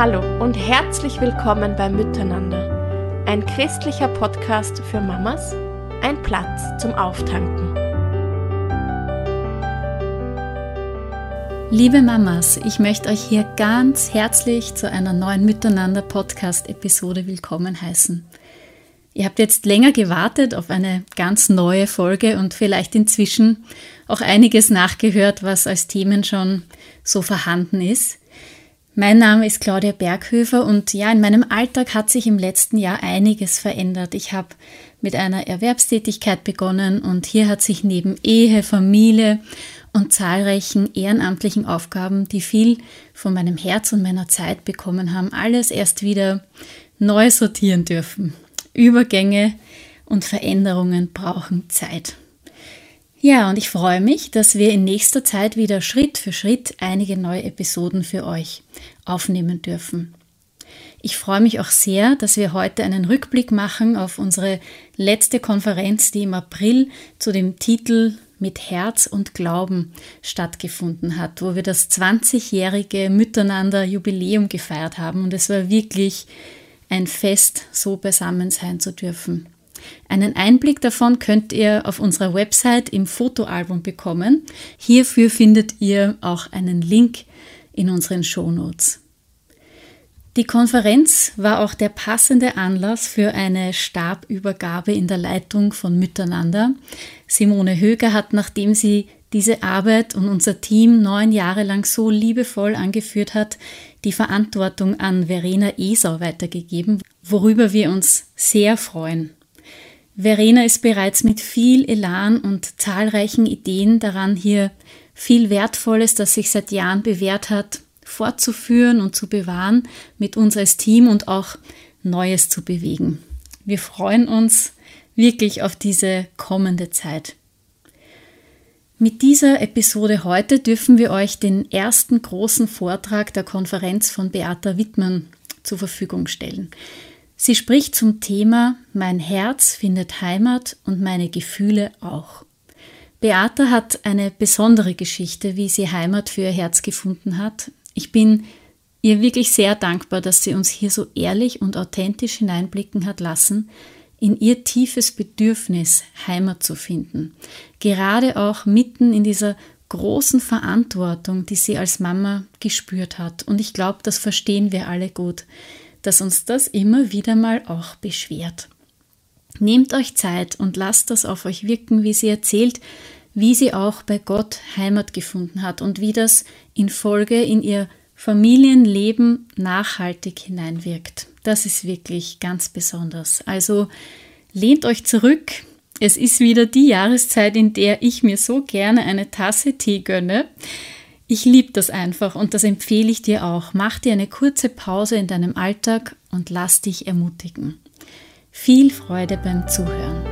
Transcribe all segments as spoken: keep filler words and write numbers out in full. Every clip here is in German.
Hallo und herzlich willkommen bei Miteinander, ein christlicher Podcast für Mamas, ein Platz zum Auftanken. Liebe Mamas, ich möchte euch hier ganz herzlich zu einer neuen Miteinander-Podcast-Episode willkommen heißen. Ihr habt jetzt länger gewartet auf eine ganz neue Folge und vielleicht inzwischen auch einiges nachgehört, was als Themen schon so vorhanden ist. Mein Name ist Claudia Berghöfer und ja, in meinem Alltag hat sich im letzten Jahr einiges verändert. Ich habe mit einer Erwerbstätigkeit begonnen und hier hat sich neben Ehe, Familie und zahlreichen ehrenamtlichen Aufgaben, die viel von meinem Herz und meiner Zeit bekommen haben, alles erst wieder neu sortieren dürfen. Übergänge und Veränderungen brauchen Zeit. Ja, und ich freue mich, dass wir in nächster Zeit wieder Schritt für Schritt einige neue Episoden für euch aufnehmen dürfen. Ich freue mich auch sehr, dass wir heute einen Rückblick machen auf unsere letzte Konferenz, die im April zu dem Titel Mit Herz und Glauben stattgefunden hat, wo wir das zwanzigjährige Miteinander-Jubiläum gefeiert haben. Und es war wirklich ein Fest, so beisammen sein zu dürfen. Einen Einblick davon könnt ihr auf unserer Website im Fotoalbum bekommen. Hierfür findet ihr auch einen Link in unseren Shownotes. Die Konferenz war auch der passende Anlass für eine Stabübergabe in der Leitung von Miteinander. Simone Höger hat, nachdem sie diese Arbeit und unser Team neun Jahre lang so liebevoll angeführt hat, die Verantwortung an Verena Esau weitergegeben, worüber wir uns sehr freuen. Verena ist bereits mit viel Elan und zahlreichen Ideen daran, hier viel Wertvolles, das sich seit Jahren bewährt hat, fortzuführen und zu bewahren, mit uns als Team und auch Neues zu bewegen. Wir freuen uns wirklich auf diese kommende Zeit. Mit dieser Episode heute dürfen wir euch den ersten großen Vortrag der Konferenz von Beata Wittmann zur Verfügung stellen. Sie spricht zum Thema Mein Herz findet Heimat und meine Gefühle auch. Beata hat eine besondere Geschichte, wie sie Heimat für ihr Herz gefunden hat. Ich bin ihr wirklich sehr dankbar, dass sie uns hier so ehrlich und authentisch hineinblicken hat lassen, in ihr tiefes Bedürfnis, Heimat zu finden. Gerade auch mitten in dieser großen Verantwortung, die sie als Mama gespürt hat. Und ich glaube, das verstehen wir alle gut, dass uns das immer wieder mal auch beschwert. Nehmt euch Zeit und lasst das auf euch wirken, wie sie erzählt, wie sie auch bei Gott Heimat gefunden hat und wie das in Folge in ihr Familienleben nachhaltig hineinwirkt. Das ist wirklich ganz besonders. Also lehnt euch zurück. Es ist wieder die Jahreszeit, in der ich mir so gerne eine Tasse Tee gönne. Ich liebe das einfach und das empfehle ich dir auch. Mach dir eine kurze Pause in deinem Alltag und lass dich ermutigen. Viel Freude beim Zuhören.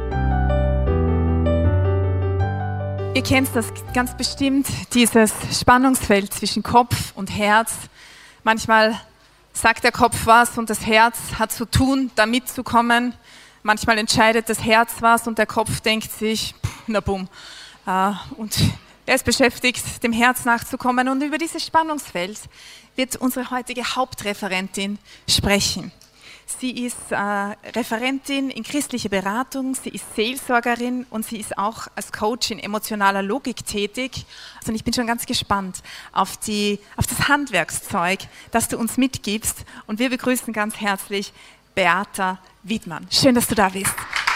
Ihr kennt das ganz bestimmt, dieses Spannungsfeld zwischen Kopf und Herz. Manchmal sagt der Kopf was und das Herz hat zu tun, da mitzukommen. Manchmal entscheidet das Herz was und der Kopf denkt sich, pff, na bumm. Uh, und er ist beschäftigt, dem Herz nachzukommen. Und über dieses Spannungsfeld wird unsere heutige Hauptreferentin sprechen. Sie ist äh, Referentin in christlicher Beratung, sie ist Seelsorgerin und sie ist auch als Coach in emotionaler Logik tätig. Also ich bin schon ganz gespannt auf, die, auf das Handwerkszeug, das du uns mitgibst. Und wir begrüßen ganz herzlich Beata Wittmann. Schön, dass du da bist.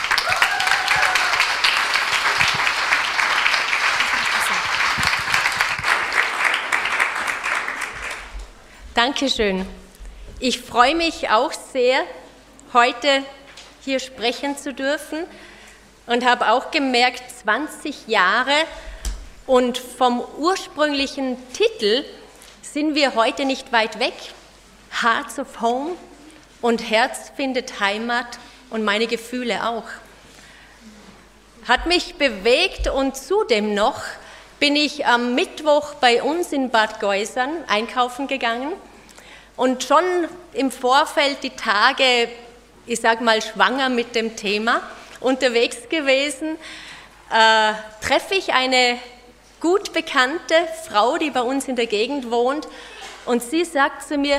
Dankeschön. Ich freue mich auch sehr, heute hier sprechen zu dürfen und habe auch gemerkt, zwanzig Jahre und vom ursprünglichen Titel sind wir heute nicht weit weg. Hearts of Home und Herz findet Heimat und meine Gefühle auch. Hat mich bewegt und zudem noch bin ich am Mittwoch bei uns in Bad Geusern einkaufen gegangen und schon im Vorfeld die Tage, ich sag mal schwanger mit dem Thema, unterwegs gewesen, äh, treffe ich eine gut bekannte Frau, die bei uns in der Gegend wohnt und sie sagt zu mir,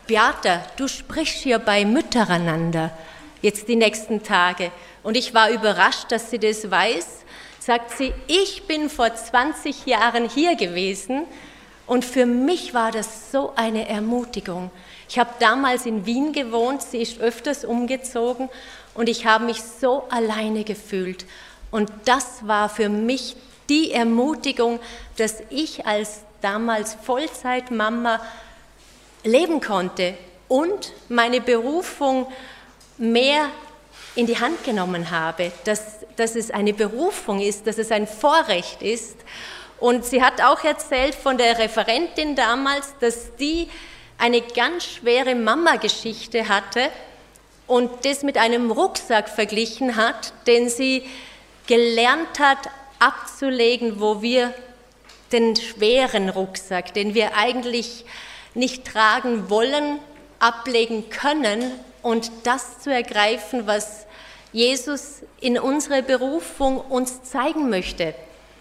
Beata, du sprichst hier bei Müttereinander jetzt die nächsten Tage. Und ich war überrascht, dass sie das weiß. Sagt sie, ich bin vor zwanzig Jahren hier gewesen und für mich war das so eine Ermutigung. Ich habe damals in Wien gewohnt, sie ist öfters umgezogen und ich habe mich so alleine gefühlt. Und das war für mich die Ermutigung, dass ich als damals Vollzeitmama leben konnte und meine Berufung mehr in die Hand genommen habe, dass, dass es eine Berufung ist, dass es ein Vorrecht ist. Und sie hat auch erzählt von der Referentin damals, dass die eine ganz schwere Mama-Geschichte hatte und das mit einem Rucksack verglichen hat, den sie gelernt hat abzulegen, wo wir den schweren Rucksack, den wir eigentlich nicht tragen wollen, ablegen können und das zu ergreifen, was Jesus in unserer Berufung uns zeigen möchte.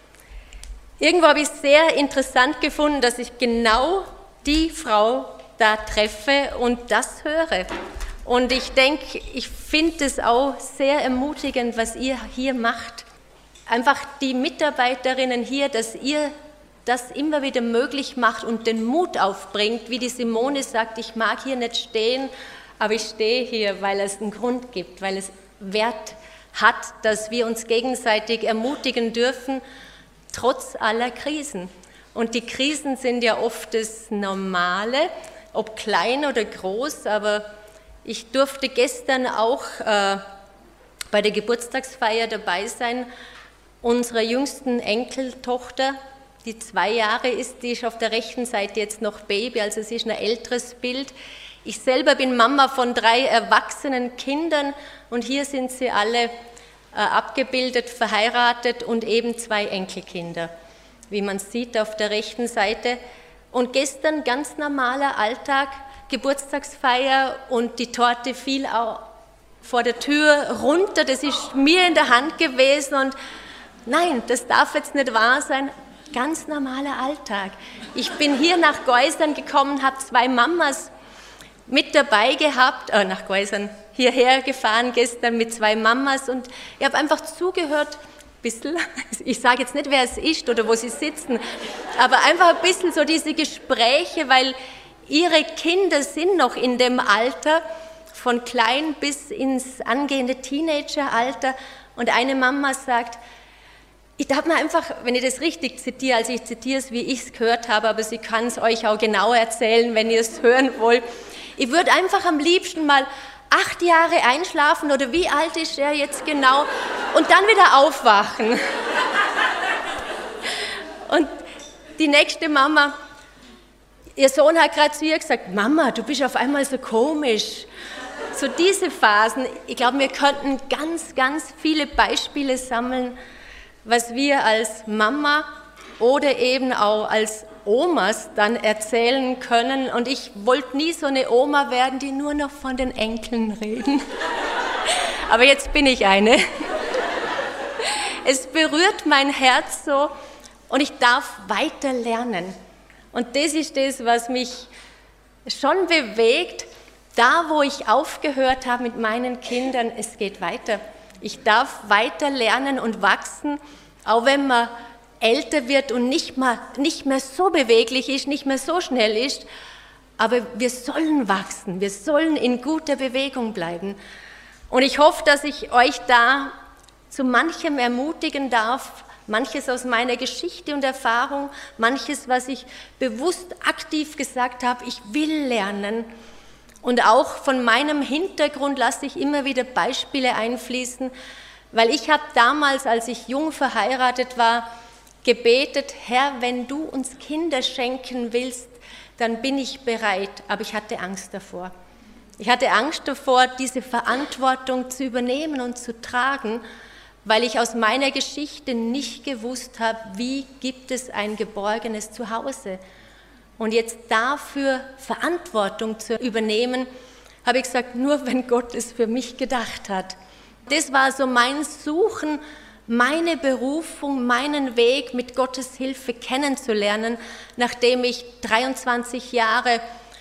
Irgendwo habe ich es sehr interessant gefunden, dass ich genau die Frau da treffe und das höre. Und ich denke, ich finde es auch sehr ermutigend, was ihr hier macht. Einfach die Mitarbeiterinnen hier, dass ihr das immer wieder möglich macht und den Mut aufbringt, wie die Simone sagt, ich mag hier nicht stehen, aber ich stehe hier, weil es einen Grund gibt, weil es Wert hat, dass wir uns gegenseitig ermutigen dürfen, trotz aller Krisen. Und die Krisen sind ja oft das Normale, ob klein oder groß, aber ich durfte gestern auch äh, bei der Geburtstagsfeier dabei sein, unserer jüngsten Enkeltochter, die zwei Jahre ist, die ist auf der rechten Seite jetzt noch Baby, also sie ist ein älteres Bild. Ich selber bin Mama von drei erwachsenen Kindern und hier sind sie alle äh, abgebildet, verheiratet und eben zwei Enkelkinder, wie man sieht auf der rechten Seite. Und gestern ganz normaler Alltag, Geburtstagsfeier und die Torte fiel auch vor der Tür runter, das ist mir in der Hand gewesen und nein, das darf jetzt nicht wahr sein. Ganz normaler Alltag. Ich bin hier nach Geusern gekommen, habe zwei Mamas mit dabei gehabt, äh, nach Geusern hierher gefahren gestern mit zwei Mamas und ich habe einfach zugehört, ein bisschen, ich sage jetzt nicht, wer es ist oder wo sie sitzen, aber einfach ein bisschen so diese Gespräche, weil ihre Kinder sind noch in dem Alter, von klein bis ins angehende Teenageralter und eine Mama sagt, ich darf mir einfach, wenn ich das richtig zitiere, also ich zitiere es, wie ich es gehört habe, aber sie kann es euch auch genau erzählen, wenn ihr es hören wollt. Ich würde einfach am liebsten mal acht Jahre einschlafen oder wie alt ist er jetzt genau und dann wieder aufwachen. Und die nächste Mama, ihr Sohn hat gerade zu ihr gesagt, Mama, du bist auf einmal so komisch. So diese Phasen, ich glaube, wir könnten ganz, ganz viele Beispiele sammeln, was wir als Mama oder eben auch als Omas dann erzählen können. Und ich wollte nie so eine Oma werden, die nur noch von den Enkeln reden. Aber jetzt bin ich eine. Es berührt mein Herz so und ich darf weiter lernen. Und das ist das, was mich schon bewegt. Da, wo ich aufgehört habe mit meinen Kindern, es geht weiter. Ich darf weiter lernen und wachsen, auch wenn man älter wird und nicht mehr, nicht mehr so beweglich ist, nicht mehr so schnell ist. Aber wir sollen wachsen, wir sollen in guter Bewegung bleiben. Und ich hoffe, dass ich euch da zu manchem ermutigen darf, manches aus meiner Geschichte und Erfahrung, manches, was ich bewusst aktiv gesagt habe, ich will lernen. Und auch von meinem Hintergrund lasse ich immer wieder Beispiele einfließen, weil ich habe damals, als ich jung verheiratet war, gebetet, Herr, wenn du uns Kinder schenken willst, dann bin ich bereit. Aber ich hatte Angst davor. Ich hatte Angst davor, diese Verantwortung zu übernehmen und zu tragen, weil ich aus meiner Geschichte nicht gewusst habe, wie gibt es ein geborgenes Zuhause. Und jetzt dafür Verantwortung zu übernehmen, habe ich gesagt, nur wenn Gott es für mich gedacht hat. Das war so mein Suchen, meine Berufung, meinen Weg mit Gottes Hilfe kennenzulernen, nachdem ich dreiundzwanzig Jahre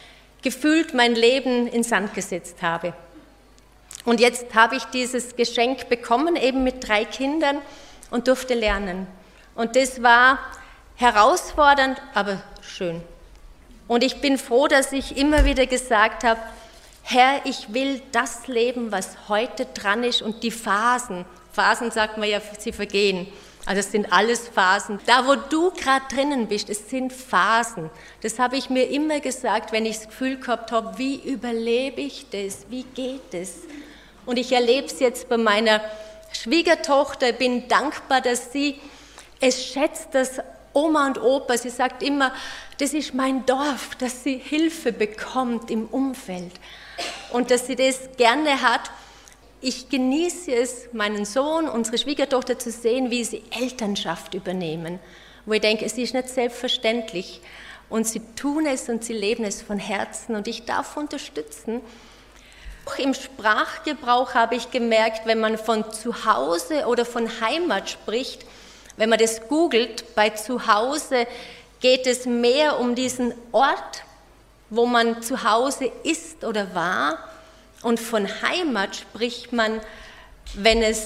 gefühlt mein Leben in Sand gesetzt habe. Und jetzt habe ich dieses Geschenk bekommen, eben mit drei Kindern und durfte lernen. Und das war herausfordernd, aber schön. Und ich bin froh, dass ich immer wieder gesagt habe, Herr, ich will das leben, was heute dran ist und die Phasen, Phasen sagt man ja, sie vergehen. Also es sind alles Phasen. Da, wo du gerade drinnen bist, es sind Phasen. Das habe ich mir immer gesagt, wenn ich das Gefühl gehabt habe, wie überlebe ich das, wie geht es? Und ich erlebe es jetzt bei meiner Schwiegertochter, bin dankbar, dass sie es schätzt, dass Oma und Opa, sie sagt immer, das ist mein Dorf, dass sie Hilfe bekommt im Umfeld und dass sie das gerne hat. Ich genieße es, meinen Sohn, unsere Schwiegertochter zu sehen, wie sie Elternschaft übernehmen, wo ich denke, es ist nicht selbstverständlich und sie tun es und sie leben es von Herzen und ich darf unterstützen. Auch im Sprachgebrauch habe ich gemerkt, wenn man von Zuhause oder von Heimat spricht, wenn man das googelt, bei Zuhause geht es mehr um diesen Ort, wo man zu Hause ist oder war. Und von Heimat spricht man, wenn es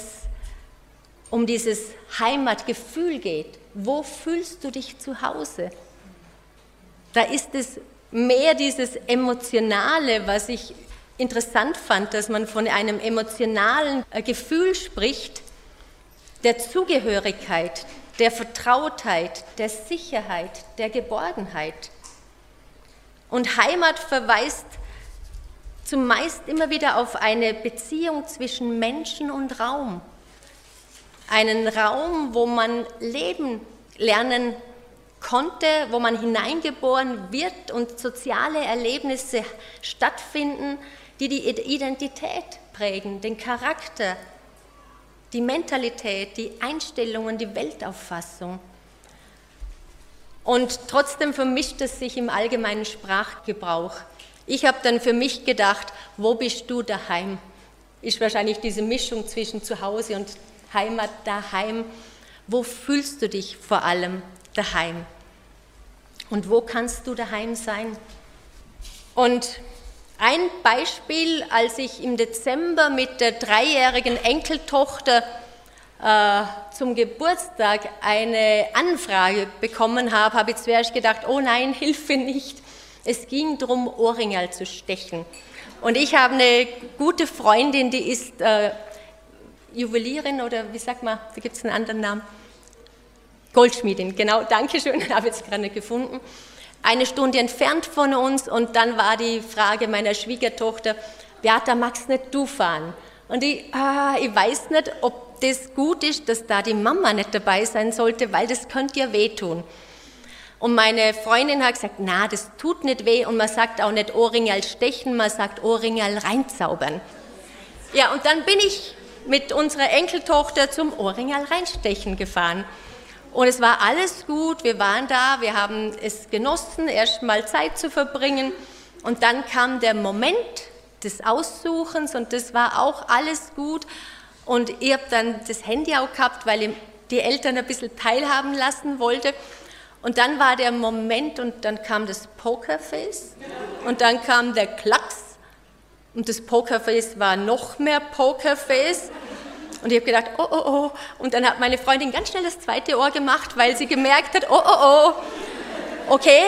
um dieses Heimatgefühl geht. Wo fühlst du dich zu Hause? Da ist es mehr dieses Emotionale, was ich interessant fand, dass man von einem emotionalen Gefühl spricht, der Zugehörigkeit, der Vertrautheit, der Sicherheit, der Geborgenheit. Und Heimat verweist zumeist immer wieder auf eine Beziehung zwischen Menschen und Raum. Einen Raum, wo man leben lernen konnte, wo man hineingeboren wird und soziale Erlebnisse stattfinden, die die Identität prägen, den Charakter, die Mentalität, die Einstellungen, die Weltauffassung. Und trotzdem vermischt es sich im allgemeinen Sprachgebrauch. Ich habe dann für mich gedacht, wo bist du daheim? Ist wahrscheinlich diese Mischung zwischen Zuhause und Heimat, daheim. Wo fühlst du dich vor allem daheim? Und wo kannst du daheim sein? Und ein Beispiel, als ich im Dezember mit der dreijährigen Enkeltochter äh, zum Geburtstag eine Anfrage bekommen habe, habe ich zuerst gedacht, oh nein, Hilfe nicht. Es ging darum, Ohrringerl zu stechen. Und ich habe eine gute Freundin, die ist äh, Juwelierin oder wie sagt man, da gibt es einen anderen Namen. Goldschmiedin, genau, danke schön, habe ich jetzt gerade gefunden. Eine Stunde entfernt von uns und dann war die Frage meiner Schwiegertochter, Beata, magst nicht du fahren? Und ich, ah, ich weiß nicht, ob das gut ist, dass da die Mama nicht dabei sein sollte, weil das könnte ja wehtun. Und meine Freundin hat gesagt, na, das tut nicht weh und man sagt auch nicht Ohrringerl stechen, man sagt Ohrringerl reinzaubern. Ja, und dann bin ich mit unserer Enkeltochter zum Ohrringerl reinstechen gefahren. Und es war alles gut, wir waren da, wir haben es genossen, erst mal Zeit zu verbringen. Und dann kam der Moment des Aussuchens und das war auch alles gut. Und ich habe dann das Handy auch gehabt, weil ich die Eltern ein bisschen teilhaben lassen wollte. Und dann war der Moment und dann kam das Pokerface und dann kam der Klacks und das Pokerface war noch mehr Pokerface. Und ich habe gedacht, oh, oh, oh. Und dann hat meine Freundin ganz schnell das zweite Ohr gemacht, weil sie gemerkt hat, oh, oh, oh. Okay,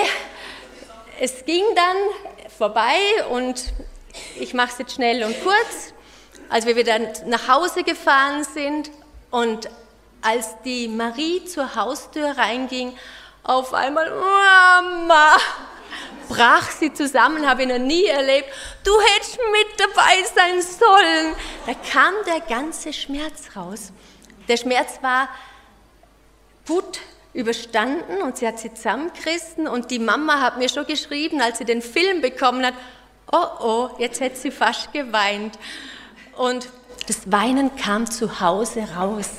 es ging dann vorbei und ich mache es jetzt schnell und kurz. Als wir wieder nach Hause gefahren sind und als die Marie zur Haustür reinging, auf einmal, Mama, brach sie zusammen, habe ich noch nie erlebt. Du hättest mit dabei sein sollen. Da kam der ganze Schmerz raus. Der Schmerz war gut überstanden und sie hat sie zusammengerissen und die Mama hat mir schon geschrieben, als sie den Film bekommen hat, oh oh, jetzt hätte sie fast geweint. Und das Weinen kam zu Hause raus.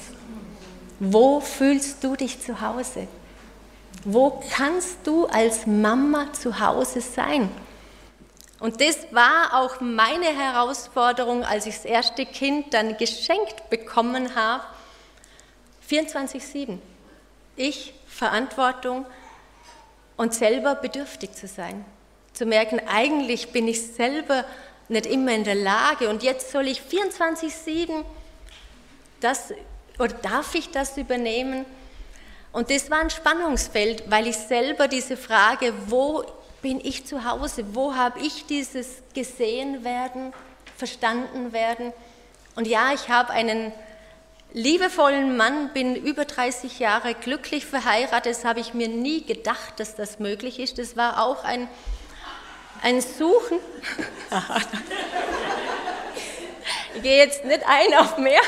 Wo fühlst du dich zu Hause? Wo kannst du als Mama zu Hause sein? Und das war auch meine Herausforderung, als ich das erste Kind dann geschenkt bekommen habe. vierundzwanzig sieben. Ich, Verantwortung und selber bedürftig zu sein. zu merken, eigentlich bin ich selber nicht immer in der Lage und jetzt soll ich vierundzwanzig sieben das, oder darf ich das übernehmen? Und das war ein Spannungsfeld, weil ich selber diese Frage, wo bin ich zu Hause, wo habe ich dieses gesehen werden, verstanden werden? Und ja, ich habe einen liebevollen Mann, bin über dreißig Jahre glücklich verheiratet, das habe ich mir nie gedacht, dass das möglich ist. Das war auch ein, ein Suchen. Ich gehe jetzt nicht ein auf mehr.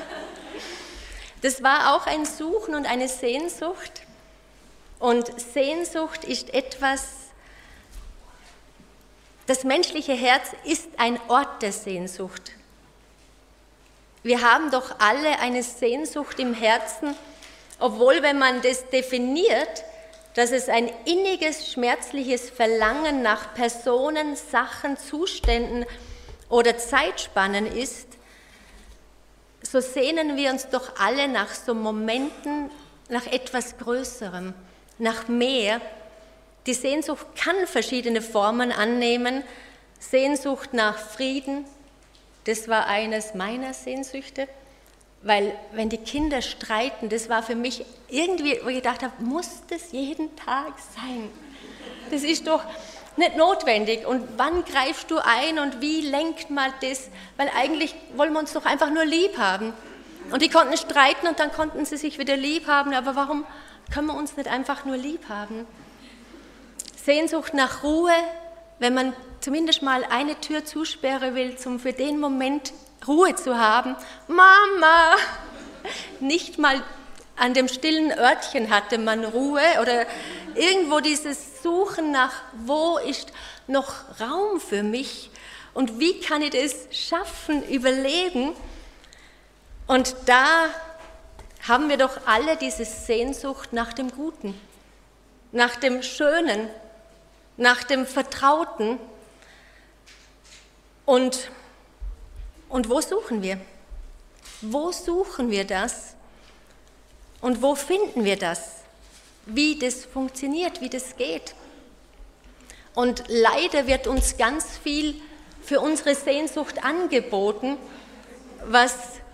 Das war auch ein Suchen und eine Sehnsucht. Und Sehnsucht ist etwas, das menschliche Herz ist ein Ort der Sehnsucht. Wir haben doch alle eine Sehnsucht im Herzen, obwohl, wenn man das definiert, dass es ein inniges, schmerzliches Verlangen nach Personen, Sachen, Zuständen oder Zeitspannen ist, so sehnen wir uns doch alle nach so Momenten, nach etwas Größerem, nach mehr. Die Sehnsucht kann verschiedene Formen annehmen. Sehnsucht nach Frieden, das war eines meiner Sehnsüchte, weil wenn die Kinder streiten, das war für mich irgendwie, wo ich gedacht habe, muss das jeden Tag sein? Das ist doch nicht notwendig. Und wann greifst du ein und wie lenkt man das? Weil eigentlich wollen wir uns doch einfach nur lieb haben. Und die konnten streiten und dann konnten sie sich wieder lieb haben, aber warum können wir uns nicht einfach nur lieb haben? Sehnsucht nach Ruhe, wenn man zumindest mal eine Tür zusperren will, um für den Moment Ruhe zu haben. Mama! Nicht mal an dem stillen Örtchen hatte man Ruhe oder irgendwo dieses Suchen nach, wo ist noch Raum für mich und wie kann ich das schaffen, überleben. Und da haben wir doch alle diese Sehnsucht nach dem Guten, nach dem Schönen, nach dem Vertrauten. Und, und wo suchen wir? Wo suchen wir das? Und wo finden wir das? Wie das funktioniert, wie das geht? Und leider wird uns ganz viel für unsere Sehnsucht angeboten, was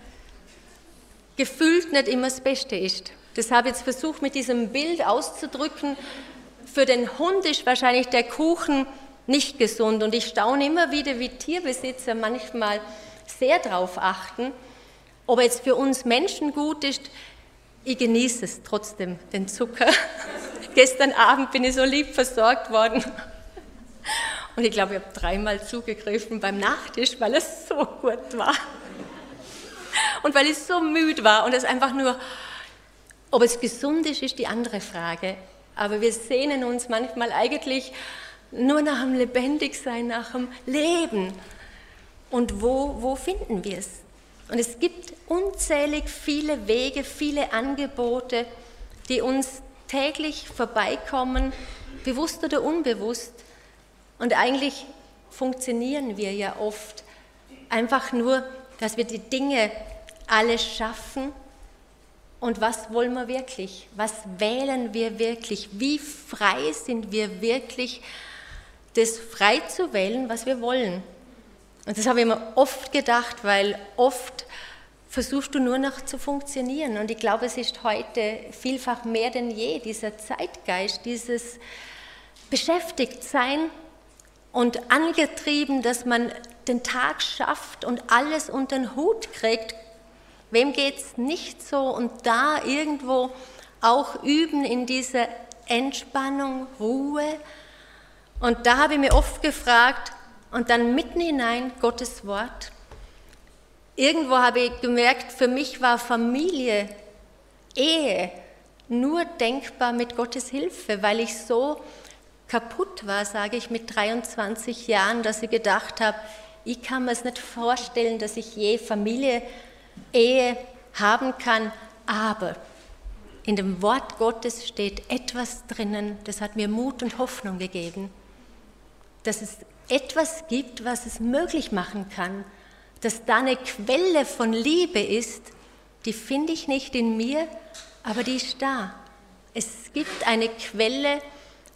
gefühlt nicht immer das Beste ist. Das habe ich jetzt versucht mit diesem Bild auszudrücken. Für den Hund ist wahrscheinlich der Kuchen nicht gesund und ich staune immer wieder, wie Tierbesitzer manchmal sehr darauf achten, ob er jetzt für uns Menschen gut ist. Ich genieße es trotzdem, den Zucker. Gestern Abend bin ich so lieb versorgt worden und ich glaube, ich habe dreimal zugegriffen beim Nachtisch, weil es so gut war und weil ich so müde war und es einfach nur, ob es gesund ist, ist die andere Frage. Aber wir sehnen uns manchmal eigentlich nur nach dem Lebendigsein, nach dem Leben. Und wo, wo finden wir es? Und es gibt unzählig viele Wege, viele Angebote, die uns täglich vorbeikommen, bewusst oder unbewusst. Und eigentlich funktionieren wir ja oft einfach nur, dass wir die Dinge alle schaffen. Und was wollen wir wirklich? Was wählen wir wirklich? Wie frei sind wir wirklich, das frei zu wählen, was wir wollen? Und das habe ich mir oft gedacht, weil oft versuchst du nur noch zu funktionieren. Und ich glaube, es ist heute vielfach mehr denn je dieser Zeitgeist, dieses Beschäftigtsein und angetrieben, dass man den Tag schafft und alles unter den Hut kriegt. Wem geht es nicht so? Und da irgendwo auch üben in dieser Entspannung, Ruhe. Und da habe ich mir oft gefragt, und dann mitten hinein Gottes Wort. Irgendwo habe ich gemerkt, für mich war Familie, Ehe nur denkbar mit Gottes Hilfe, weil ich so kaputt war, sage ich, mit dreiundzwanzig Jahren, dass ich gedacht habe, ich kann mir es nicht vorstellen, dass ich je Familie, Ehe haben kann, aber in dem Wort Gottes steht etwas drinnen, das hat mir Mut und Hoffnung gegeben, dass es etwas gibt, was es möglich machen kann, dass da eine Quelle von Liebe ist, die finde ich nicht in mir, aber die ist da. Es gibt eine Quelle,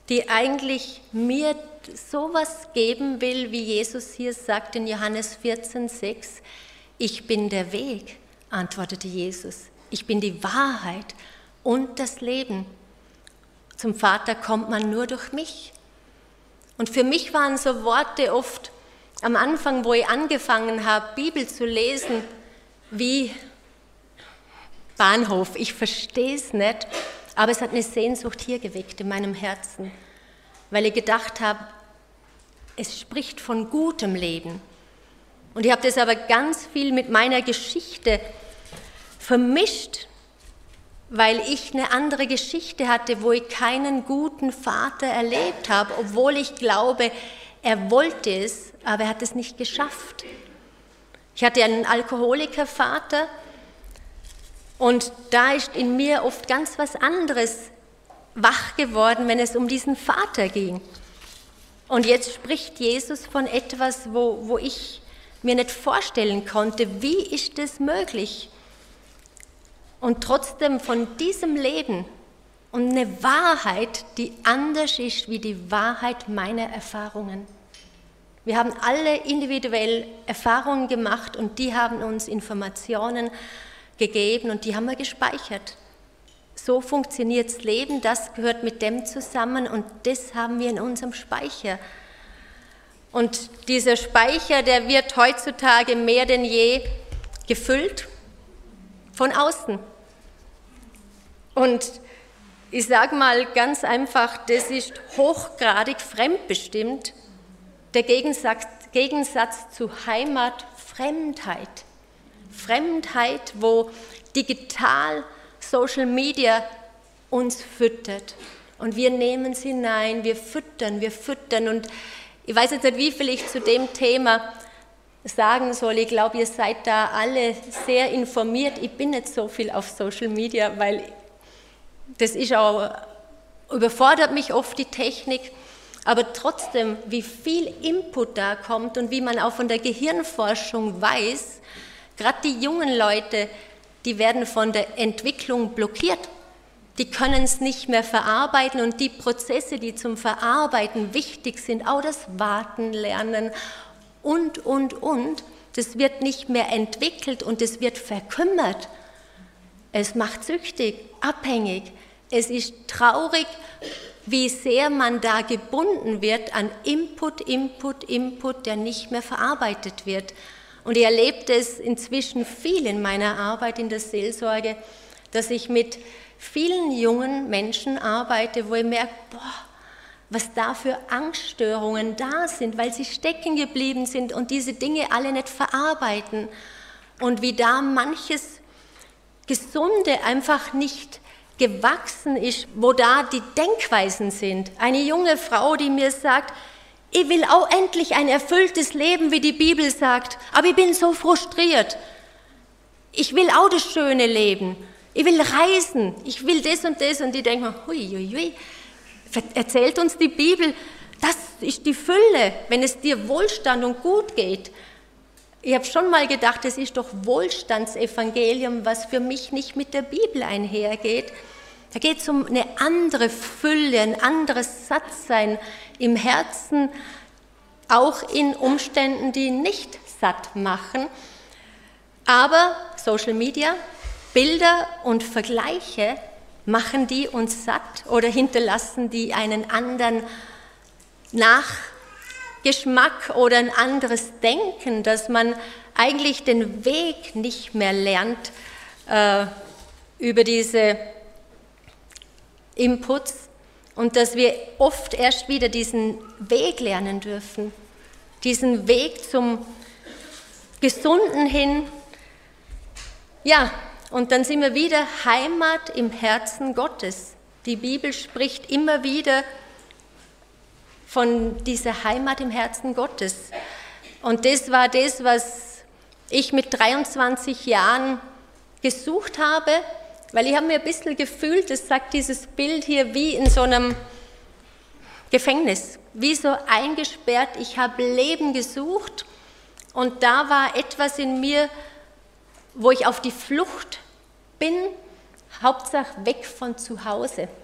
die eigentlich mir sowas geben will, wie Jesus hier sagt in Johannes vierzehn, sechs, ich bin der Weg, antwortete Jesus. Ich bin die Wahrheit und das Leben. Zum Vater kommt man nur durch mich. Und für mich waren so Worte oft am Anfang, wo ich angefangen habe, Bibel zu lesen, wie Bahnhof. Ich verstehe es nicht, aber es hat eine Sehnsucht hier geweckt in meinem Herzen, weil ich gedacht habe, es spricht von gutem Leben. Und ich habe das aber ganz viel mit meiner Geschichte vermischt, weil ich eine andere Geschichte hatte, wo ich keinen guten Vater erlebt habe, obwohl ich glaube, er wollte es, aber er hat es nicht geschafft. Ich hatte einen Alkoholikervater und da ist in mir oft ganz was anderes wach geworden, wenn es um diesen Vater ging. Und jetzt spricht Jesus von etwas, wo, wo ich mir nicht vorstellen konnte, wie ist das möglich? Und trotzdem von diesem Leben und eine Wahrheit, die anders ist wie die Wahrheit meiner Erfahrungen. Wir haben alle individuell Erfahrungen gemacht und die haben uns Informationen gegeben und die haben wir gespeichert. So funktioniert das Leben, das gehört mit dem zusammen und das haben wir in unserem Speicher. Und dieser Speicher, der wird heutzutage mehr denn je gefüllt von außen. Und ich sage mal ganz einfach, das ist hochgradig fremdbestimmt, der Gegensatz, Gegensatz zu Heimat, Fremdheit. Fremdheit, wo digital, Social Media uns füttert. Und wir nehmen es hinein, wir füttern, wir füttern. Und ich weiß jetzt nicht, wie viel ich zu dem Thema sagen soll. Ich glaube, ihr seid da alle sehr informiert. Ich bin nicht so viel auf Social Media, weil das ist auch, überfordert mich oft die Technik. Aber trotzdem, wie viel Input da kommt und wie man auch von der Gehirnforschung weiß, gerade die jungen Leute, die werden von der Entwicklung blockiert. Die können es nicht mehr verarbeiten und die Prozesse, die zum Verarbeiten wichtig sind, auch das Warten lernen und, und, und, das wird nicht mehr entwickelt und es wird verkümmert. Es macht süchtig, abhängig. Es ist traurig, wie sehr man da gebunden wird an Input, Input, Input, der nicht mehr verarbeitet wird. Und ich erlebe das inzwischen viel in meiner Arbeit in der Seelsorge, dass ich mit vielen jungen Menschen arbeite, wo ich merke, boah, was da für Angststörungen da sind, weil sie stecken geblieben sind und diese Dinge alle nicht verarbeiten. Und wie da manches Gesunde einfach nicht gewachsen ist, wo da die Denkweisen sind. Eine junge Frau, die mir sagt, ich will auch endlich ein erfülltes Leben, wie die Bibel sagt, aber ich bin so frustriert. Ich will auch das schöne Leben. Ich will reisen. Ich will das und das. Und ich denke mir, hui, hui, hui. Erzählt uns die Bibel, das ist die Fülle, wenn es dir Wohlstand und gut geht. Ich habe schon mal gedacht, es ist doch Wohlstandsevangelium, was für mich nicht mit der Bibel einhergeht. Da geht es um eine andere Fülle, ein anderes Sattsein im Herzen, auch in Umständen, die nicht satt machen. Aber Social Media, Bilder und Vergleiche, machen die uns satt oder hinterlassen die einen anderen Nachgeschmack oder ein anderes Denken, dass man eigentlich den Weg nicht mehr lernt äh, über diese Inputs und dass wir oft erst wieder diesen Weg lernen dürfen, diesen Weg zum Gesunden hin. Ja, und dann sind wir wieder Heimat im Herzen Gottes. Die Bibel spricht immer wieder von dieser Heimat im Herzen Gottes. Und das war das, was ich mit dreiundzwanzig Jahren gesucht habe, weil ich habe mir ein bisschen gefühlt, das sagt dieses Bild hier, wie in so einem Gefängnis, wie so eingesperrt. Ich habe Leben gesucht und da war etwas in mir, wo ich auf die Flucht bin, Hauptsache weg von zu Hause.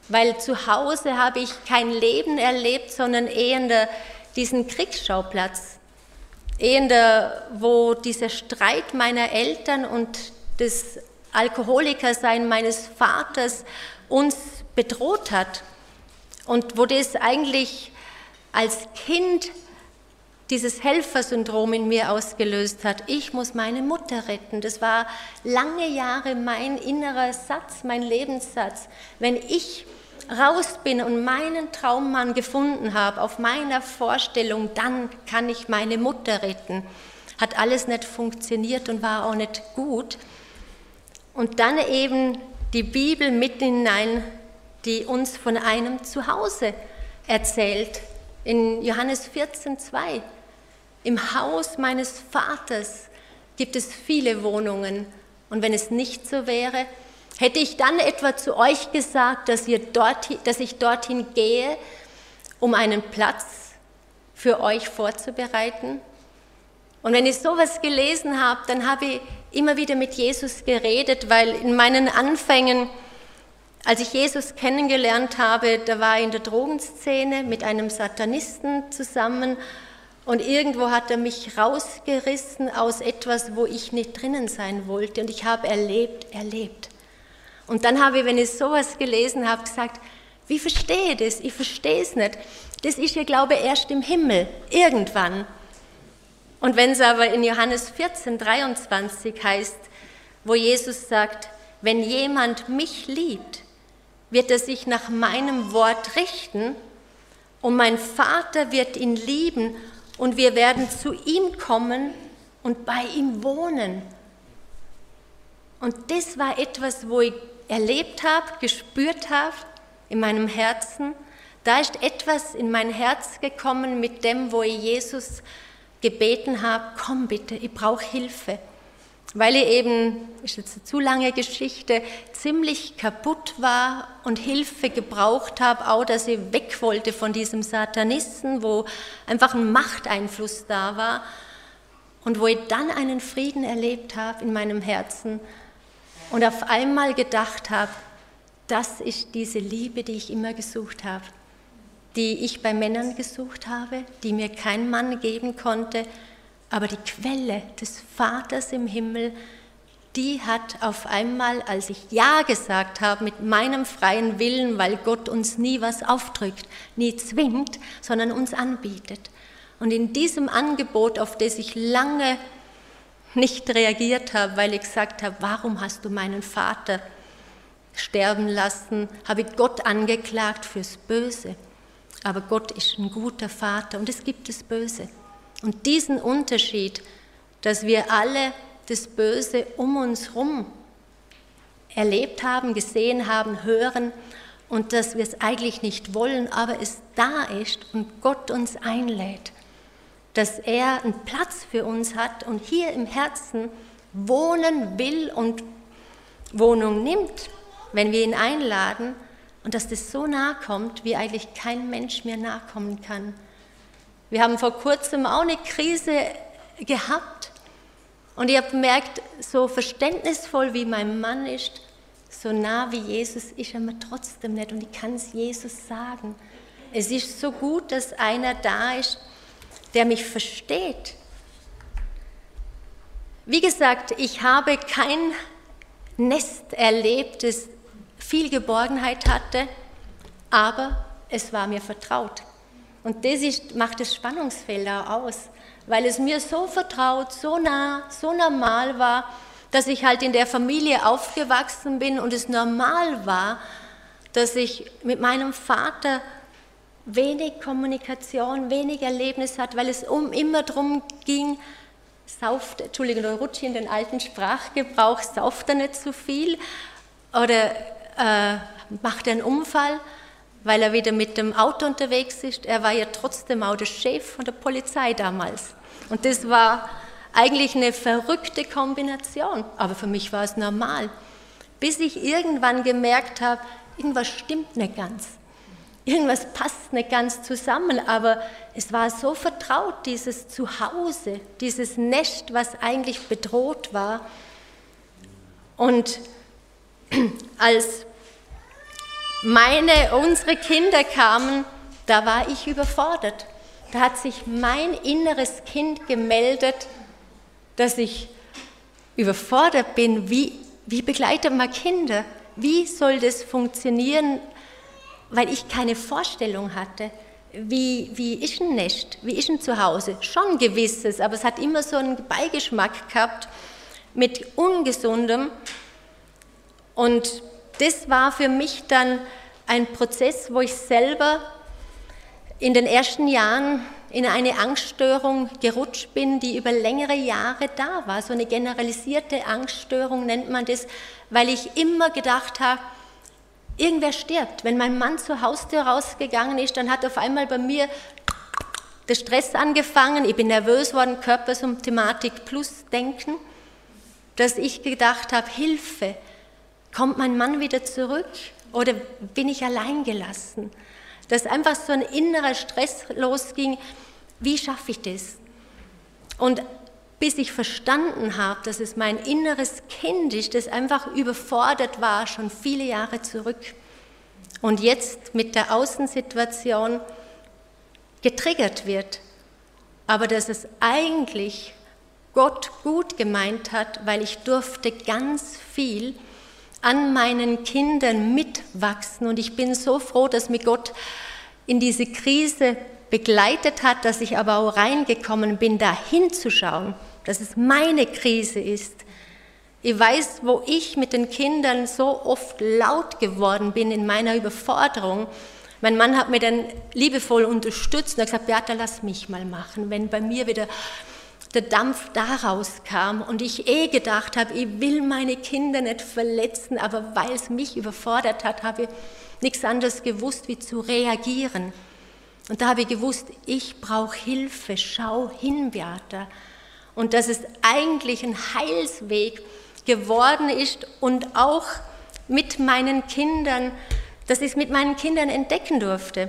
weil zu Hause habe ich kein Leben erlebt, sondern eher diesen Kriegsschauplatz. Eher, wo dieser Streit meiner Eltern und das Alkoholikersein meines Vaters uns bedroht hat. Und wo das eigentlich als Kind dieses Helfersyndrom in mir ausgelöst hat. Ich muss meine Mutter retten. Das war lange Jahre mein innerer Satz, mein Lebenssatz. Wenn ich raus bin und meinen Traummann gefunden habe, auf meiner Vorstellung, dann kann ich meine Mutter retten. Hat alles nicht funktioniert und war auch nicht gut. Und dann eben die Bibel mit hinein, die uns von einem Zuhause erzählt. In Johannes vierzehn, zwei. Im Haus meines Vaters gibt es viele Wohnungen. Und wenn es nicht so wäre, hätte ich dann etwa zu euch gesagt, dass, ihr dorthin, dass ich dorthin gehe, um einen Platz für euch vorzubereiten? Und wenn ich sowas gelesen habe, dann habe ich immer wieder mit Jesus geredet, weil in meinen Anfängen, als ich Jesus kennengelernt habe, da war ich in der Drogenszene mit einem Satanisten zusammen und irgendwo hat er mich rausgerissen aus etwas, wo ich nicht drinnen sein wollte und ich habe erlebt, erlebt. Und dann habe ich, wenn ich sowas gelesen habe, gesagt, wie verstehe ich das? Ich verstehe es nicht. Das ist ja, glaube ich, erst im Himmel, irgendwann. Und wenn es aber in Johannes vierzehn, dreiundzwanzig heißt, wo Jesus sagt, wenn jemand mich liebt, wird er sich nach meinem Wort richten und mein Vater wird ihn lieben und wir werden zu ihm kommen und bei ihm wohnen. Und das war etwas, wo ich erlebt habe, gespürt habe in meinem Herzen. Da ist etwas in mein Herz gekommen mit dem, wo ich Jesus gebeten habe, komm bitte, ich brauche Hilfe. Weil ich eben, ist jetzt eine zu lange Geschichte, ziemlich kaputt war und Hilfe gebraucht habe, auch dass ich weg wollte von diesem Satanisten, wo einfach ein Machteinfluss da war und wo ich dann einen Frieden erlebt habe in meinem Herzen und auf einmal gedacht habe, das ist diese Liebe, die ich immer gesucht habe, die ich bei Männern gesucht habe, die mir kein Mann geben konnte. Aber die Quelle des Vaters im Himmel, die hat auf einmal, als ich Ja gesagt habe mit meinem freien Willen, weil Gott uns nie was aufdrückt, nie zwingt, sondern uns anbietet. Und in diesem Angebot, auf das ich lange nicht reagiert habe, weil ich gesagt habe, warum hast du meinen Vater sterben lassen, habe ich Gott angeklagt fürs Böse. Aber Gott ist ein guter Vater und es gibt das Böse. Und diesen Unterschied, dass wir alle das Böse um uns herum erlebt haben, gesehen haben, hören und dass wir es eigentlich nicht wollen, aber es da ist und Gott uns einlädt, dass er einen Platz für uns hat und hier im Herzen wohnen will und Wohnung nimmt, wenn wir ihn einladen und dass das so nahe kommt, wie eigentlich kein Mensch mehr nahe kommen kann. Wir haben vor kurzem auch eine Krise gehabt und ich habe gemerkt, so verständnisvoll wie mein Mann ist, so nah wie Jesus ist er mir trotzdem nicht und ich kann es Jesus sagen. Es ist so gut, dass einer da ist, der mich versteht. Wie gesagt, ich habe kein Nest erlebt, das viel Geborgenheit hatte, aber es war mir vertraut. Und das ist, macht das Spannungsfeld auch aus, weil es mir so vertraut, so nah, so normal war, dass ich halt in der Familie aufgewachsen bin und es normal war, dass ich mit meinem Vater wenig Kommunikation, wenig Erlebnis hatte, weil es um immer darum ging, sauft, Entschuldigung, da rutsche ich in den alten Sprachgebrauch, sauft er nicht zu viel oder äh, macht er einen Unfall, weil er wieder mit dem Auto unterwegs ist. Er war ja trotzdem auch der Chef von der Polizei damals. Und das war eigentlich eine verrückte Kombination, aber für mich war es normal. Bis ich irgendwann gemerkt habe, irgendwas stimmt nicht ganz. Irgendwas passt nicht ganz zusammen, aber es war so vertraut, dieses Zuhause, dieses Nest, was eigentlich bedroht war. Und als meine, unsere Kinder kamen, da war ich überfordert. Da hat sich mein inneres Kind gemeldet, dass ich überfordert bin. Wie, wie begleitet man Kinder? Wie soll das funktionieren, weil ich keine Vorstellung hatte? Wie, wie ist ein Nest? Wie ist ein Zuhause? Schon gewisses, aber es hat immer so einen Beigeschmack gehabt mit Ungesundem. Und das war für mich dann ein Prozess, wo ich selber in den ersten Jahren in eine Angststörung gerutscht bin, die über längere Jahre da war. So eine generalisierte Angststörung nennt man das, weil ich immer gedacht habe, irgendwer stirbt. Wenn mein Mann zur Haustür rausgegangen ist, dann hat auf einmal bei mir der Stress angefangen. Ich bin nervös worden, Körpersymptomatik plus Denken, dass ich gedacht habe, Hilfe, kommt mein Mann wieder zurück oder bin ich allein gelassen? Dass einfach so ein innerer Stress losging, wie schaffe ich das? Und bis ich verstanden habe, dass es mein inneres Kind ist, das einfach überfordert war, schon viele Jahre zurück und jetzt mit der Außensituation getriggert wird, aber dass es eigentlich Gott gut gemeint hat, weil ich durfte ganz viel an meinen Kindern mitwachsen und ich bin so froh, dass mich Gott in diese Krise begleitet hat, dass ich aber auch reingekommen bin, da hinzuschauen, dass es meine Krise ist. Ich weiß, wo ich mit den Kindern so oft laut geworden bin in meiner Überforderung. Mein Mann hat mir dann liebevoll unterstützt und hat gesagt, Beata, lass mich mal machen, wenn bei mir wieder der Dampf da rauskam und ich eh gedacht habe, ich will meine Kinder nicht verletzen, aber weil es mich überfordert hat, habe ich nichts anderes gewusst, wie zu reagieren. Und da habe ich gewusst, ich brauche Hilfe, schau hin, Beata. Und dass es eigentlich ein Heilsweg geworden ist und auch mit meinen Kindern, dass ich es mit meinen Kindern entdecken durfte.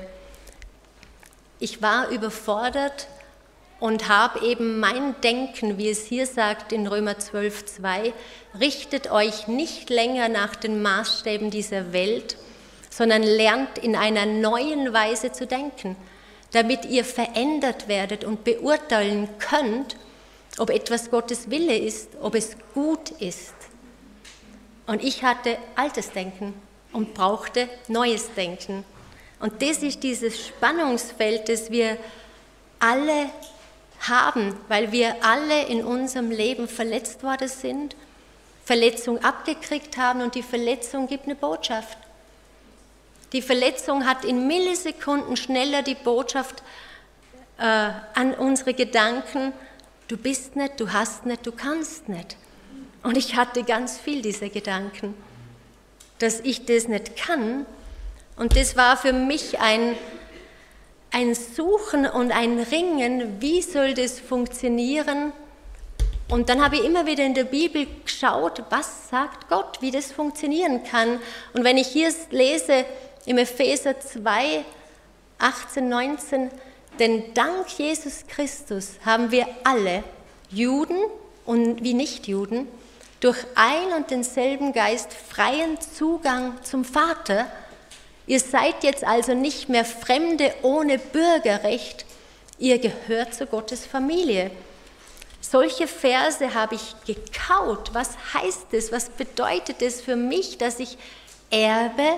Ich war überfordert und habe eben mein Denken, wie es hier sagt in Römer zwölf zwei, richtet euch nicht länger nach den Maßstäben dieser Welt, sondern lernt in einer neuen Weise zu denken, damit ihr verändert werdet und beurteilen könnt, ob etwas Gottes Wille ist, ob es gut ist. Und ich hatte altes Denken und brauchte neues Denken. Und das ist dieses Spannungsfeld, das wir alle haben, weil wir alle in unserem Leben verletzt worden sind, Verletzung abgekriegt haben und die Verletzung gibt eine Botschaft. Die Verletzung hat in Millisekunden schneller die Botschaft äh, an unsere Gedanken, du bist nicht, du hast nicht, du kannst nicht. Und ich hatte ganz viel dieser Gedanken, dass ich das nicht kann. Und das war für mich ein, ein Suchen und ein Ringen, wie soll das funktionieren? Und dann habe ich immer wieder in der Bibel geschaut, was sagt Gott, wie das funktionieren kann. Und wenn ich hier lese, im Epheser zwei, achtzehn, neunzehn, denn dank Jesus Christus haben wir alle, Juden und wie Nichtjuden, durch ein und denselben Geist freien Zugang zum Vater. Ihr seid jetzt also nicht mehr Fremde ohne Bürgerrecht, ihr gehört zu Gottes Familie. Solche Verse habe ich gekaut. Was heißt das? Was bedeutet es für mich, dass ich Erbe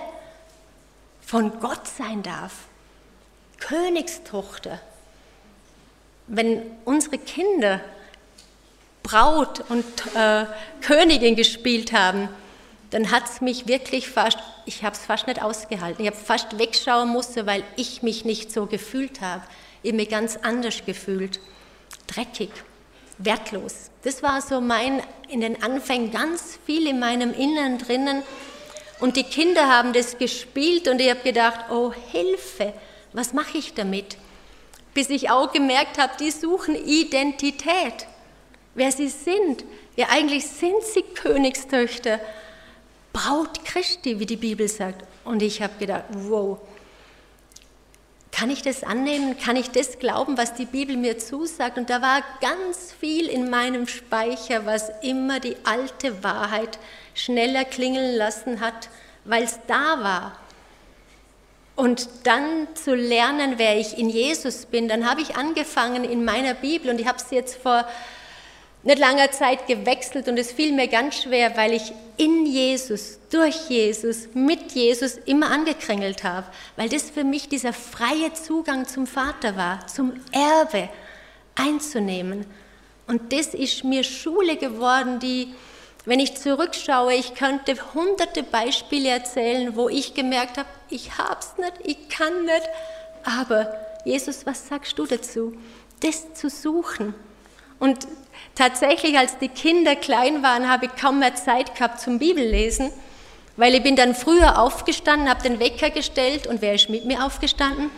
von Gott sein darf? Königstochter. Wenn unsere Kinder Braut und äh, Königin gespielt haben, dann hat es mich wirklich fast, ich habe es fast nicht ausgehalten. Ich habe fast wegschauen müssen, weil ich mich nicht so gefühlt habe. Ich habe mich ganz anders gefühlt. Dreckig, wertlos. Das war so mein, in den Anfängen ganz viel in meinem Innern drinnen. Und die Kinder haben das gespielt und ich habe gedacht, oh Hilfe, was mache ich damit? Bis ich auch gemerkt habe, die suchen Identität. Wer sie sind. Ja, eigentlich sind sie Königstöchter. Braut Christi, wie die Bibel sagt. Und ich habe gedacht, wow, kann ich das annehmen? Kann ich das glauben, was die Bibel mir zusagt? Und da war ganz viel in meinem Speicher, was immer die alte Wahrheit schneller klingeln lassen hat, weil es da war. Und dann zu lernen, wer ich in Jesus bin, dann habe ich angefangen in meiner Bibel und ich habe es jetzt vor nicht langer Zeit gewechselt und es fiel mir ganz schwer, weil ich in Jesus, durch Jesus, mit Jesus immer angekrängelt habe, weil das für mich dieser freie Zugang zum Vater war, zum Erbe einzunehmen. Und das ist mir Schule geworden, die, wenn ich zurückschaue, ich könnte hunderte Beispiele erzählen, wo ich gemerkt habe, ich hab's nicht, ich kann nicht, aber Jesus, was sagst du dazu? Das zu suchen. Und tatsächlich, als die Kinder klein waren, habe ich kaum mehr Zeit gehabt zum Bibellesen, weil ich bin dann früher aufgestanden, habe den Wecker gestellt und wer ist mit mir aufgestanden?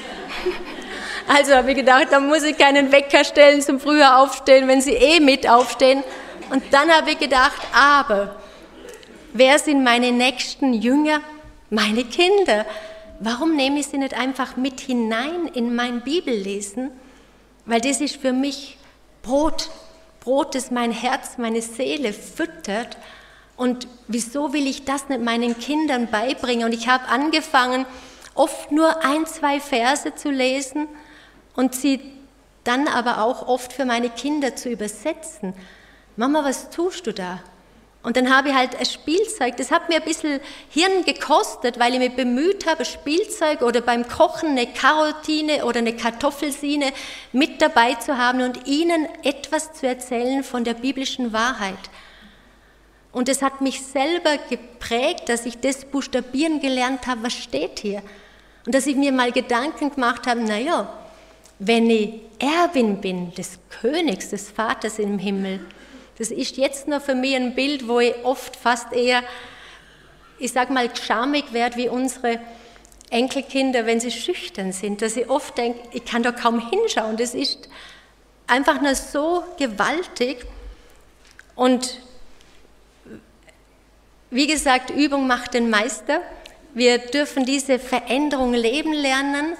Also habe ich gedacht, da muss ich keinen Wecker stellen zum früher Aufstehen, wenn sie eh mit aufstehen. Und dann habe ich gedacht, aber wer sind meine nächsten Jünger? Meine Kinder. Warum nehme ich sie nicht einfach mit hinein in mein Bibellesen? Weil das ist für mich Brot. Brot, das mein Herz, meine Seele füttert. Und wieso will ich das nicht meinen Kindern beibringen? Und ich habe angefangen, oft nur ein, zwei Verse zu lesen und sie dann aber auch oft für meine Kinder zu übersetzen. Mama, was tust du da? Und dann habe ich halt ein Spielzeug, das hat mir ein bisschen Hirn gekostet, weil ich mich bemüht habe, Spielzeug oder beim Kochen eine Karotine oder eine Kartoffelsine mit dabei zu haben und ihnen etwas zu erzählen von der biblischen Wahrheit. Und es hat mich selber geprägt, dass ich das buchstabieren gelernt habe, was steht hier. Und dass ich mir mal Gedanken gemacht habe, naja, wenn ich Erbin bin des Königs, des Vaters im Himmel, das ist jetzt noch für mich ein Bild, wo ich oft fast eher, ich sag mal, schamig werde wie unsere Enkelkinder, wenn sie schüchtern sind, dass ich oft denke, ich kann da kaum hinschauen. Das ist einfach nur so gewaltig. Und wie gesagt, Übung macht den Meister. Wir dürfen diese Veränderung leben lernen.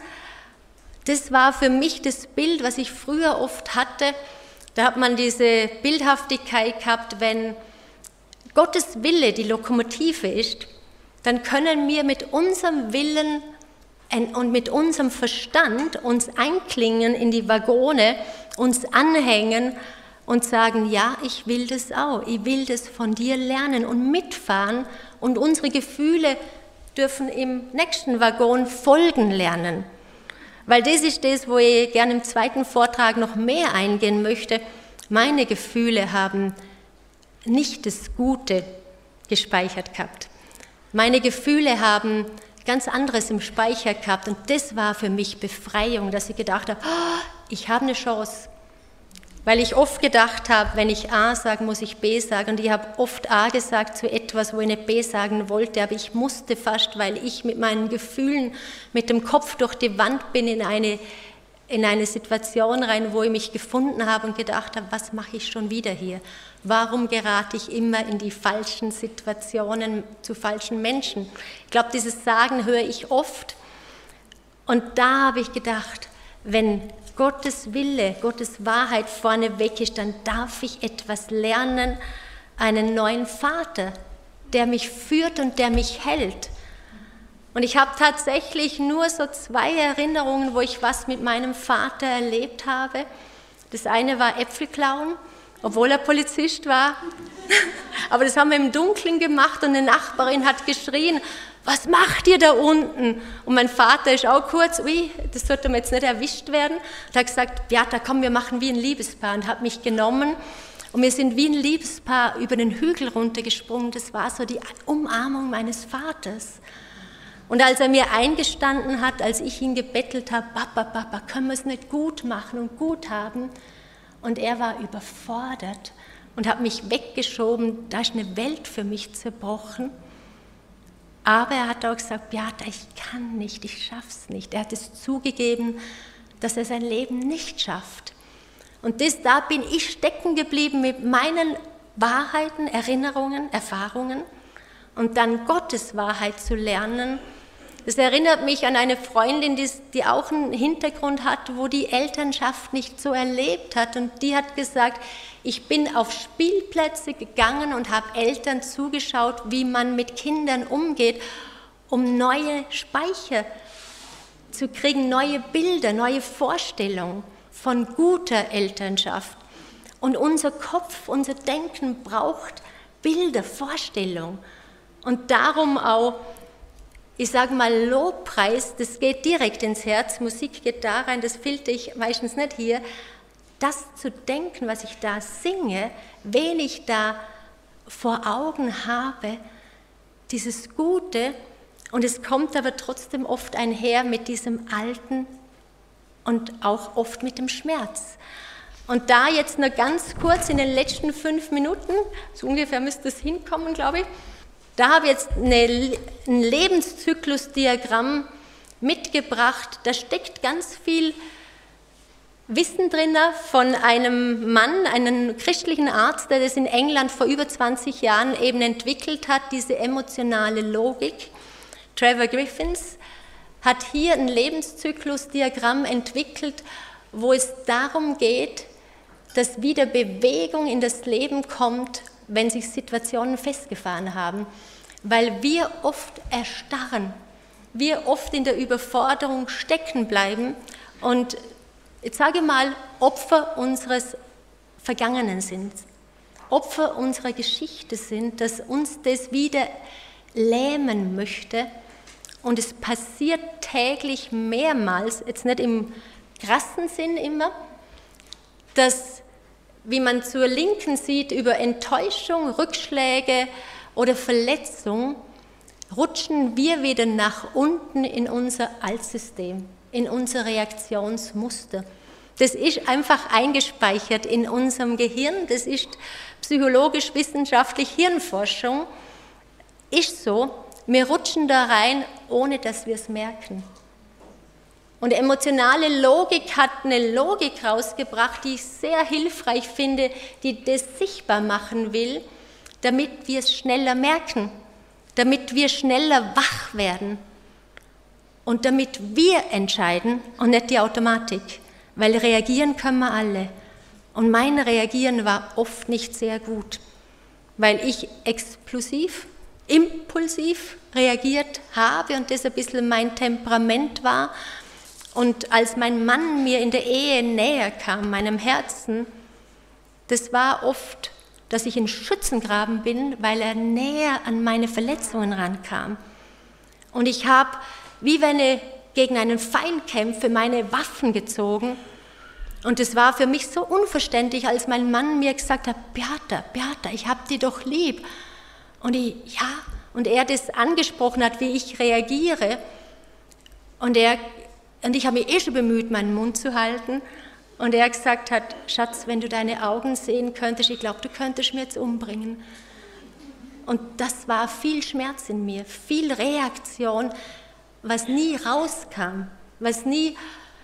Das war für mich das Bild, was ich früher oft hatte. Da hat man diese Bildhaftigkeit gehabt, wenn Gottes Wille die Lokomotive ist, dann können wir mit unserem Willen und mit unserem Verstand uns einklingen in die Waggone, uns anhängen und sagen, ja, ich will das auch, ich will das von dir lernen und mitfahren und unsere Gefühle dürfen im nächsten Waggon folgen lernen. Weil das ist das, wo ich gerne im zweiten Vortrag noch mehr eingehen möchte. Meine Gefühle haben nicht das Gute gespeichert gehabt. Meine Gefühle haben ganz anderes im Speicher gehabt und das war für mich Befreiung, dass ich gedacht habe, oh, ich habe eine Chance. Weil ich oft gedacht habe, wenn ich A sage, muss ich B sagen. Und ich habe oft A gesagt zu etwas, wo ich nicht B sagen wollte, aber ich musste fast, weil ich mit meinen Gefühlen, mit dem Kopf durch die Wand bin, in eine, in eine Situation rein, wo ich mich gefunden habe und gedacht habe, was mache ich schon wieder hier? Warum gerate ich immer in die falschen Situationen zu falschen Menschen? Ich glaube, dieses Sagen höre ich oft. Und da habe ich gedacht, wenn Gottes Wille, Gottes Wahrheit vorneweg ist, dann darf ich etwas lernen, einen neuen Vater, der mich führt und der mich hält. Und ich habe tatsächlich nur so zwei Erinnerungen, wo ich was mit meinem Vater erlebt habe. Das eine war Äpfelklauen, obwohl er Polizist war. Aber das haben wir im Dunkeln gemacht und eine Nachbarin hat geschrien, was macht ihr da unten? Und mein Vater ist auch kurz, ui, das sollte mir jetzt nicht erwischt werden. Und hat gesagt, Beata, komm, wir machen wie ein Liebespaar. Und hat mich genommen und wir sind wie ein Liebespaar über den Hügel runtergesprungen. Das war so die Umarmung meines Vaters. Und als er mir eingestanden hat, als ich ihn gebettelt habe, Papa, Papa, können wir es nicht gut machen und gut haben? Und er war überfordert und hat mich weggeschoben, da ist eine Welt für mich zerbrochen. Aber er hat auch gesagt, Beata, ich kann nicht, ich schaff's nicht. Er hat es zugegeben, dass er sein Leben nicht schafft. Und das, da bin ich stecken geblieben mit meinen Wahrheiten, Erinnerungen, Erfahrungen und dann Gottes Wahrheit zu lernen. Das erinnert mich an eine Freundin, die, die auch einen Hintergrund hat, wo die Elternschaft nicht so erlebt hat. Und die hat gesagt, ich bin auf Spielplätze gegangen und habe Eltern zugeschaut, wie man mit Kindern umgeht, um neue Speicher zu kriegen, neue Bilder, neue Vorstellungen von guter Elternschaft. Und unser Kopf, unser Denken braucht Bilder, Vorstellungen. Und darum auch, ich sage mal, Lobpreis, das geht direkt ins Herz, Musik geht da rein, das filter ich meistens nicht hier. Das zu denken, was ich da singe, wen ich da vor Augen habe, dieses Gute, und es kommt aber trotzdem oft einher mit diesem Alten und auch oft mit dem Schmerz. Und da jetzt nur ganz kurz in den letzten fünf Minuten, so ungefähr müsste es hinkommen, glaube ich, da habe ich jetzt eine, ein Lebenszyklusdiagramm mitgebracht. Da steckt ganz viel Wissen drin von einem Mann, einem christlichen Arzt, der das in England vor über zwanzig Jahren eben entwickelt hat, diese emotionale Logik. Trevor Griffiths hat hier ein Lebenszyklusdiagramm entwickelt, wo es darum geht, dass wieder Bewegung in das Leben kommt, wenn sich Situationen festgefahren haben. Weil wir oft erstarren, wir oft in der Überforderung stecken bleiben und jetzt sage ich mal, Opfer unseres Vergangenen sind, Opfer unserer Geschichte sind, dass uns das wieder lähmen möchte. Und es passiert täglich mehrmals, jetzt nicht im krassen Sinn immer, dass, wie man zur Linken sieht, über Enttäuschung, Rückschläge oder Verletzung, rutschen wir wieder nach unten in unser Altsystem, in unser Reaktionsmuster. Das ist einfach eingespeichert in unserem Gehirn, das ist psychologisch-wissenschaftlich Hirnforschung, ist so, wir rutschen da rein, ohne dass wir es merken. Und emotionale Logik hat eine Logik rausgebracht, die ich sehr hilfreich finde, die das sichtbar machen will, damit wir es schneller merken, damit wir schneller wach werden und damit wir entscheiden und nicht die Automatik, weil reagieren können wir alle. Und mein Reagieren war oft nicht sehr gut, weil ich explosiv, impulsiv reagiert habe und das ein bisschen mein Temperament war. Und als mein Mann mir in der Ehe näher kam, meinem Herzen, das war oft, dass ich in Schützengraben bin, weil er näher an meine Verletzungen rankam. Und ich habe, wie wenn ich gegen einen Feind kämpfe, meine Waffen gezogen. Und es war für mich so unverständlich, als mein Mann mir gesagt hat, Beata, Beata, ich hab dich doch lieb. Und ich, ja, und er das angesprochen hat, wie ich reagiere. Und, er, und ich habe mich eh schon bemüht, meinen Mund zu halten. Und er gesagt hat, Schatz, wenn du deine Augen sehen könntest, ich glaube, du könntest mich jetzt umbringen. Und das war viel Schmerz in mir, viel Reaktion, was nie rauskam, was nie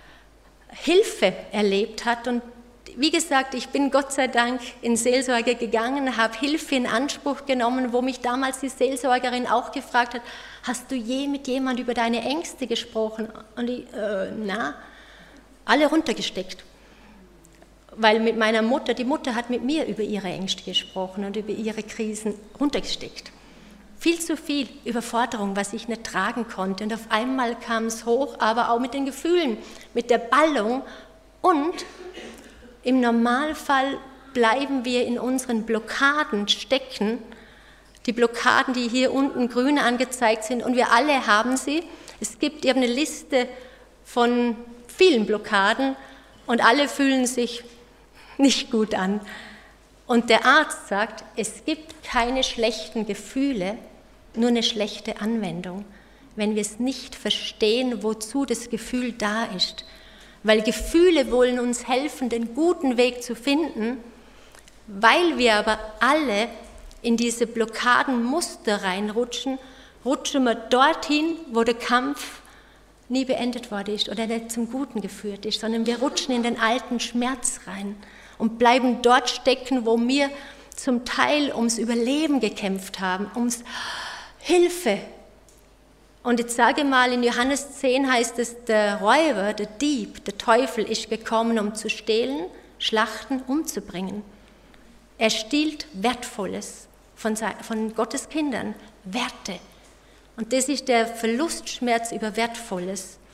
Hilfe erlebt hat. Und wie gesagt, ich bin Gott sei Dank in Seelsorge gegangen, habe Hilfe in Anspruch genommen, wo mich damals die Seelsorgerin auch gefragt hat, hast du je mit jemand über deine Ängste gesprochen? Und ich, äh, na, alle runtergesteckt. Weil mit meiner Mutter, die Mutter hat mit mir über ihre Ängste gesprochen und über ihre Krisen runtergesteckt. Viel zu viel Überforderung, was ich nicht tragen konnte. Und auf einmal kam es hoch, aber auch mit den Gefühlen, mit der Ballung. Und im Normalfall bleiben wir in unseren Blockaden stecken. Die Blockaden, die hier unten grün angezeigt sind, und wir alle haben sie. Es gibt eben eine Liste von vielen Blockaden und alle fühlen sich nicht gut an. Und der Arzt sagt, es gibt keine schlechten Gefühle, nur eine schlechte Anwendung, wenn wir es nicht verstehen, wozu das Gefühl da ist. Weil Gefühle wollen uns helfen, den guten Weg zu finden, weil wir aber alle in diese Blockadenmuster reinrutschen, rutschen wir dorthin, wo der Kampf nie beendet worden ist oder nicht zum Guten geführt ist, sondern wir rutschen in den alten Schmerz rein und bleiben dort stecken, wo wir zum Teil ums Überleben gekämpft haben, ums Hilfe. Und jetzt sage mal, in Johannes zehn heißt es, der Räuber, der Dieb, der Teufel ist gekommen, um zu stehlen, schlachten, umzubringen. Er stiehlt Wertvolles von, von Gottes Kindern, Werte. Und das ist der Verlustschmerz über Wertvolles.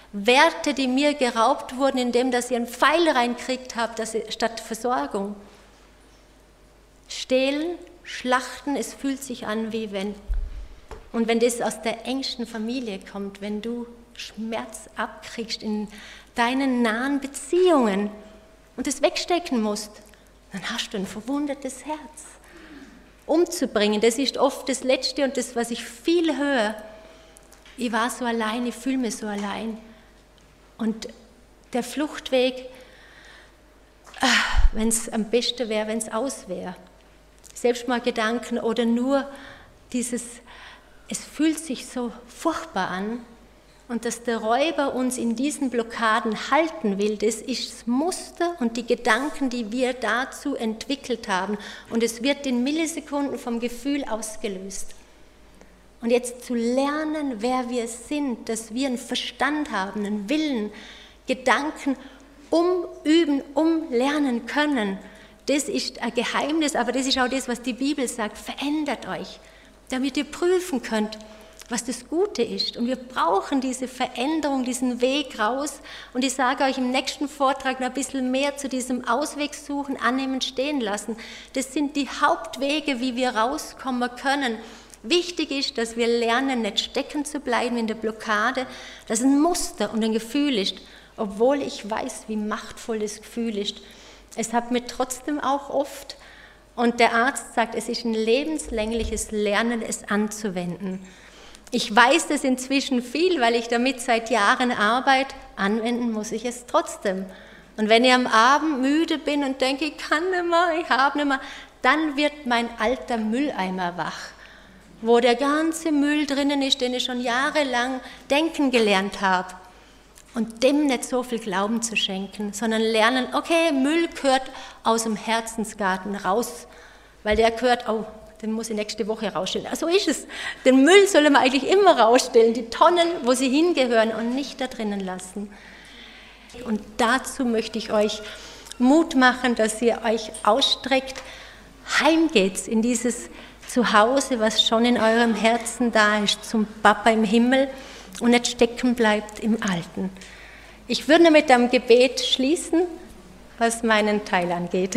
Werte, die mir geraubt wurden, indem dass ich einen Pfeil reinkriegt habe, dass ich, statt Versorgung. Stehlen, schlachten, es fühlt sich an wie wenn, und wenn das aus der engsten Familie kommt, wenn du Schmerz abkriegst in deinen nahen Beziehungen und es wegstecken musst, dann hast du ein verwundetes Herz. Umzubringen, das ist oft das Letzte und das, was ich viel höre. Ich war so allein, ich fühle mich so allein. Und der Fluchtweg, wenn es am besten wäre, wenn es aus wäre. Selbstmordgedanken oder nur dieses, es fühlt sich so furchtbar an und dass der Räuber uns in diesen Blockaden halten will, das ist das Muster und die Gedanken, die wir dazu entwickelt haben. Und es wird in Millisekunden vom Gefühl ausgelöst. Und jetzt zu lernen, wer wir sind, dass wir einen Verstand haben, einen Willen, Gedanken umüben, umlernen können, das ist ein Geheimnis, aber das ist auch das, was die Bibel sagt. Verändert euch, damit ihr prüfen könnt, was das Gute ist. Und wir brauchen diese Veränderung, diesen Weg raus. Und ich sage euch im nächsten Vortrag noch ein bisschen mehr zu diesem Ausweg suchen, annehmen, stehen lassen. Das sind die Hauptwege, wie wir rauskommen können. Wichtig ist, dass wir lernen, nicht stecken zu bleiben in der Blockade, dass ein Muster und ein Gefühl ist, obwohl ich weiß, wie machtvoll das Gefühl ist. Es hat mir trotzdem auch oft, und der Arzt sagt, es ist ein lebenslängliches Lernen, es anzuwenden. Ich weiß das inzwischen viel, weil ich damit seit Jahren arbeite, anwenden muss ich es trotzdem. Und wenn ich am Abend müde bin und denke, ich kann nicht mehr, ich habe nicht mehr, dann wird mein alter Mülleimer wach, wo der ganze Müll drinnen ist, den ich schon jahrelang denken gelernt habe. Und dem nicht so viel Glauben zu schenken, sondern lernen, okay, Müll gehört aus dem Herzensgarten raus, weil der gehört, oh, den muss ich nächste Woche rausstellen. So ist es. Den Müll soll man eigentlich immer rausstellen, die Tonnen, wo sie hingehören und nicht da drinnen lassen. Und dazu möchte ich euch Mut machen, dass ihr euch ausstreckt, heimgeht in dieses Zuhause, was schon in eurem Herzen da ist, zum Papa im Himmel und nicht stecken bleibt im Alten. Ich würde mit einem Gebet schließen, was meinen Teil angeht.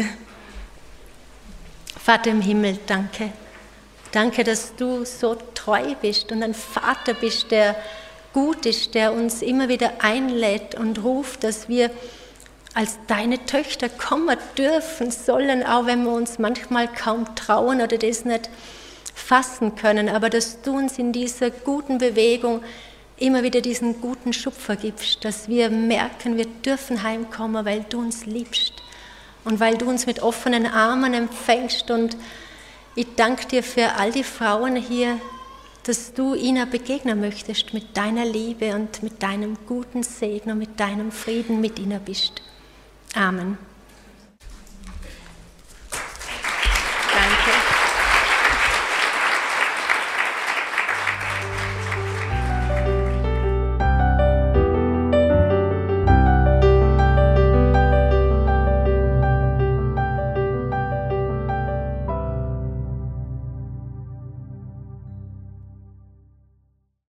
Vater im Himmel, danke. Danke, dass du so treu bist und ein Vater bist, der gut ist, der uns immer wieder einlädt und ruft, dass wir als deine Töchter kommen dürfen sollen, auch wenn wir uns manchmal kaum trauen oder das nicht fassen können, aber dass du uns in dieser guten Bewegung immer wieder diesen guten Schubser gibst, dass wir merken, wir dürfen heimkommen, weil du uns liebst und weil du uns mit offenen Armen empfängst. Und ich danke dir für all die Frauen hier, dass du ihnen begegnen möchtest mit deiner Liebe und mit deinem guten Segen und mit deinem Frieden mit ihnen bist. Amen.